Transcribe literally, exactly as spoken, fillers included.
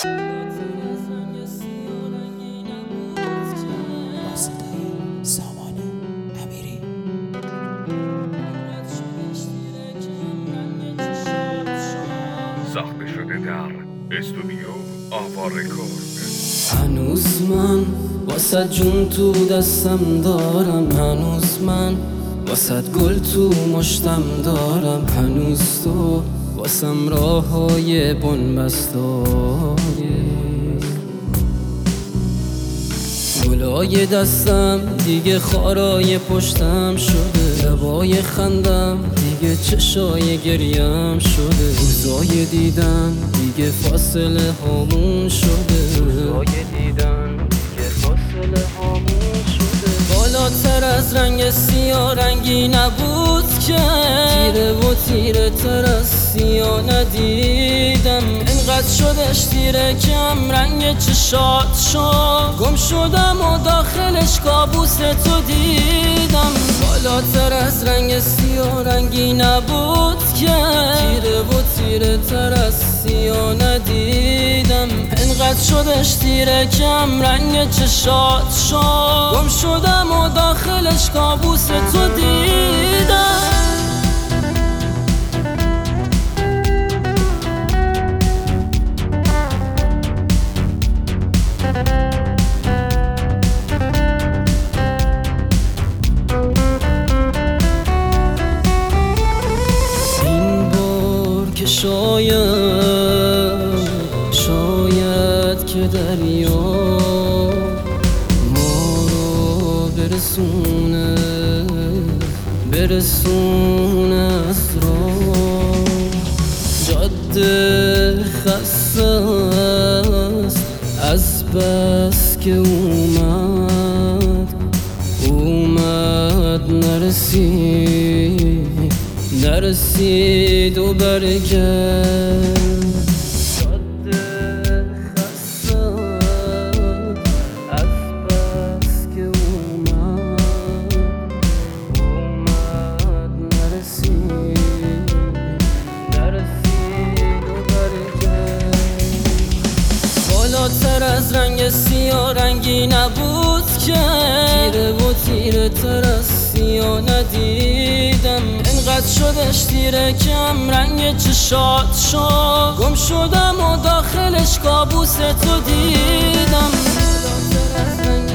ساخته شده در استودیو آوا رکورد. هنوز من واسه جون تو دستم دارم، هنوز من واسه گل تو مشتم دارم، هنوز تو واسم راه های بنبست داری. گلای دستم دیگه خارای پشتم شده، لبای خندم دیگه چشای گریم شده، روزای دیدن دیگه فاصله هامون شده، روزای دیدن دیگه فاصله هامون شده. بالاتر از رنگ سیاه رنگی نبود که تیره و تیره تر از سیاه ندیدم، انقدر شدش تیره کم رنگ چشات شد، گم شدم و داخلش کابوس تو دیدم. بالاتر از رنگ سیاه رنگی نبود که تیره و تیره تر از سیاه ندیدم، انقدر شدش تیره کم رنگ چشات شد، گم شدم و داخلش کابوس تو دیدم. شاید شاید که دریا ما رو برسونه برسونه از راه، جاده خسته است از بس که اومد اومد نرسید نرسید و برگرد. جاده خسته از بس که اومد اومد نرسید نرسید و برگرد. بالاتر از رنگ سیاه رنگی نبود که تیره و تیره تر از سیاه ندیدم، انقدر شدش تیره کم رنگ چشات شد، گم شدم و داخلش کابوس تو دیدم. بالاتر از رنگ